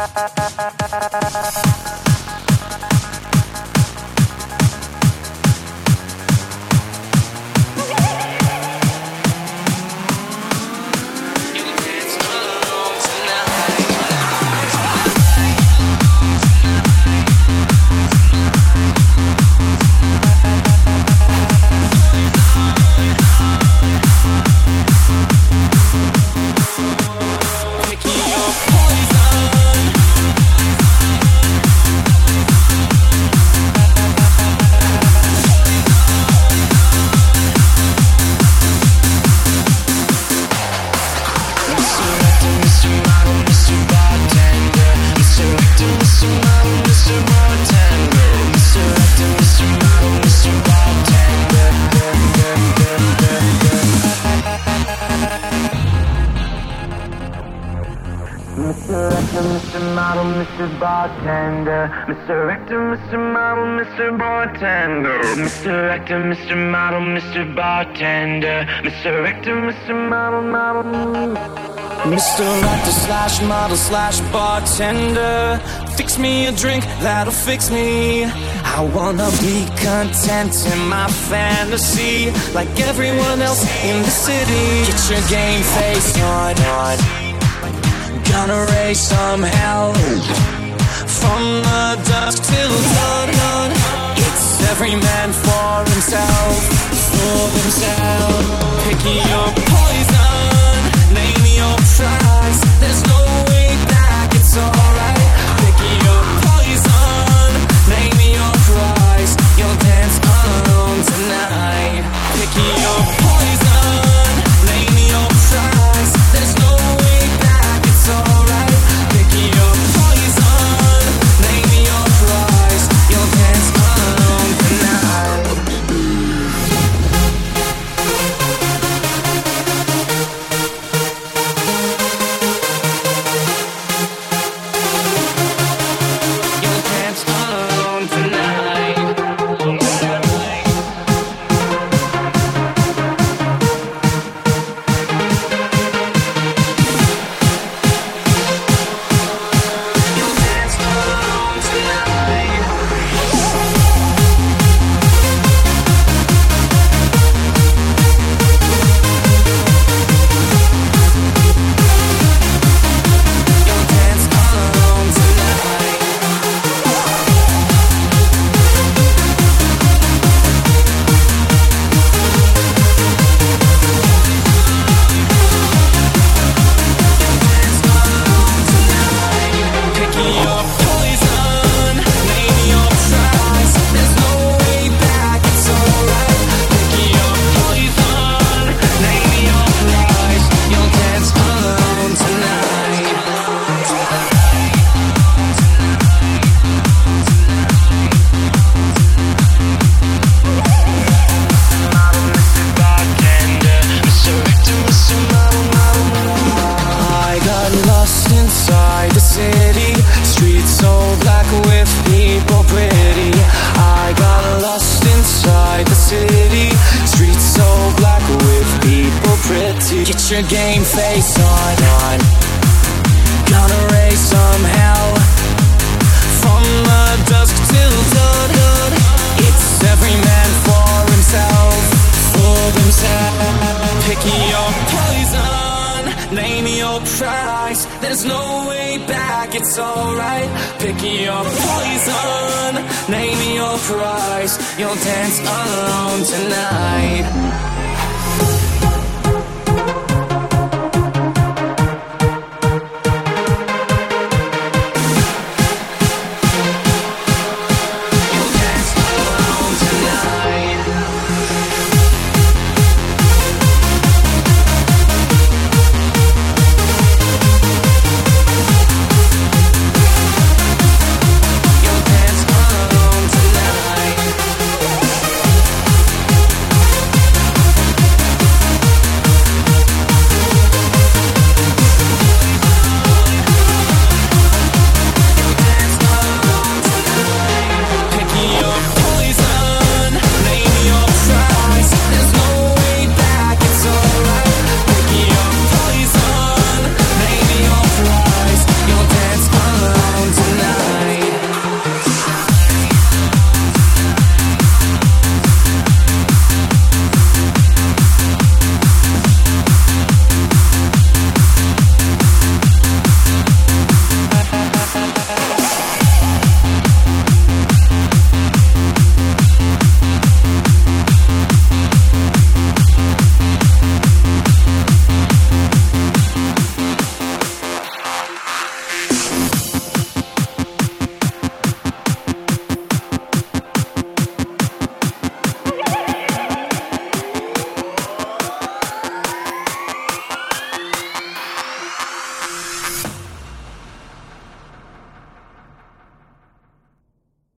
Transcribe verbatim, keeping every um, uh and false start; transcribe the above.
Mister Actor, Mister Model, Mister Bartender. Mister Actor, Mister Model, Mister Bartender. Mister Actor, Mister Model, Mister Bartender. Mister Actor, Mister Model, Model. Mister Actor slash model slash bartender. Fix me a drink that'll fix me. I wanna be content in my fantasy, like everyone else in the city. Get your game face on, on. Gonna raise some hell from the dusk till dawn, dawn. It's every man for himself, for himself. Pick your poison, name your price. There's no way back, it's alright. Pick your poison, name your price. You'll dance alone tonight. Pick your poison, name your price. There's no way back, it's alright. Pick your poison, name your price. You'll dance alone tonight. You'll dance alone tonight. You'll dance alone tonight. You'll dance alone tonight. Pick your poison, name your price. There's no way back, it's alright. Pick your poison, name your price. You'll dance alone tonight. I got lost inside the city, streets so black with people pretty. I got lost inside the city, streets so black with people pretty. Get your game face on, on. Gonna raise some hell from the dusk till dawn, dawn. It's every man for himself, for himself. Pick your poison, name your price. There's no way back, it's alright. Pick your poison, name your price. You'll dance alone tonight.